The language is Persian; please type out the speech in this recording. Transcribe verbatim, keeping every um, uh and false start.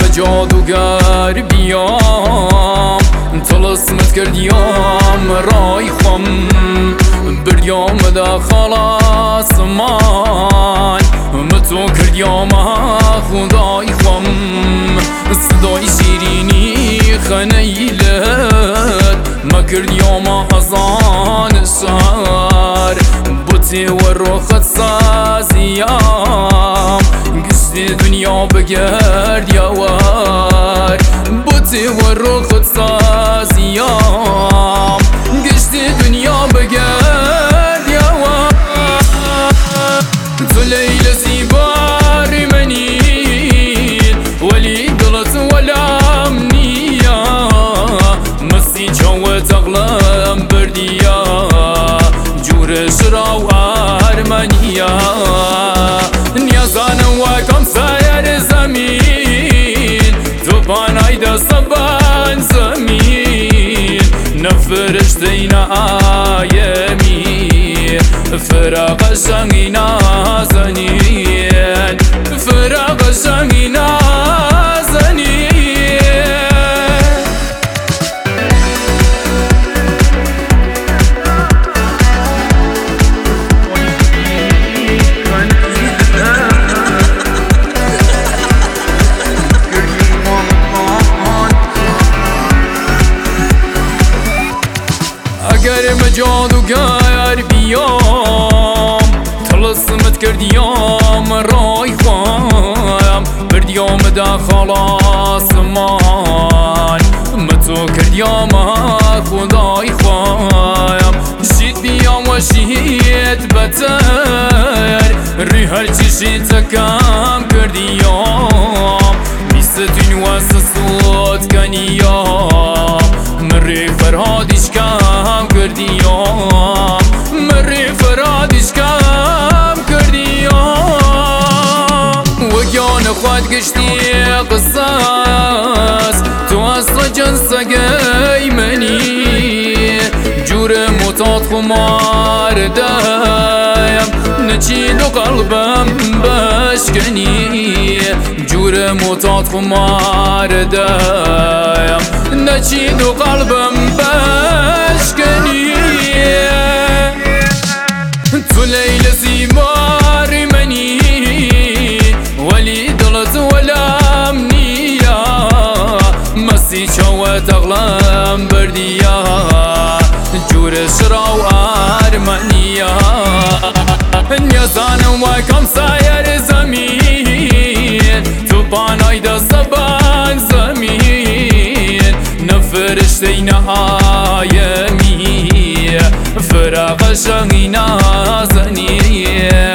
جادوگر بیام تلسمت کردیام رای خم بریام دا خلاص من متو کردیام خدای خم صدای شیرینی خنیلت ما کردیام ازان سر بوتی و روخت سازیام گشت دنیا بگرد یوار بوتی و روخت سازیام گشت دنیا بگرد یوار تو لیل زیبار منید ولی دلت ولم نیا مسی چوت اغلم بردیا جورش راو ارمنیا نیازانم وکم سایر زمین تو پانای دستبان زمین نفرشتین آیمی فراق شنگی نازنین فراق شنگی نازنین اگرم جادوگر بیام تلسمت کردیام رای خواهم بردیام دا خلاص من متو کردیام خدای خواهم شید بیام و شید بتر ری هرچی شید تکم کردیام بیستین و سسود کنیام مری فرهادش کم کردیام مری فرهادش کم کردیام و گیان خود گشتی قصاص تو اصل جنسگی منی جور متات خمار دایم نچید و قلبم بشکنی جور متات خمار دایم نچید و قلبم بشکنی تو لیل زیبار منی ولی دلت ولم نیا مسی چوت اغلم بردیا جورش راو ارمنیا نیازانم وکم سایر زمین تو پانای دستبان زمین نفرشتین آیمی فراق شنگی نازنین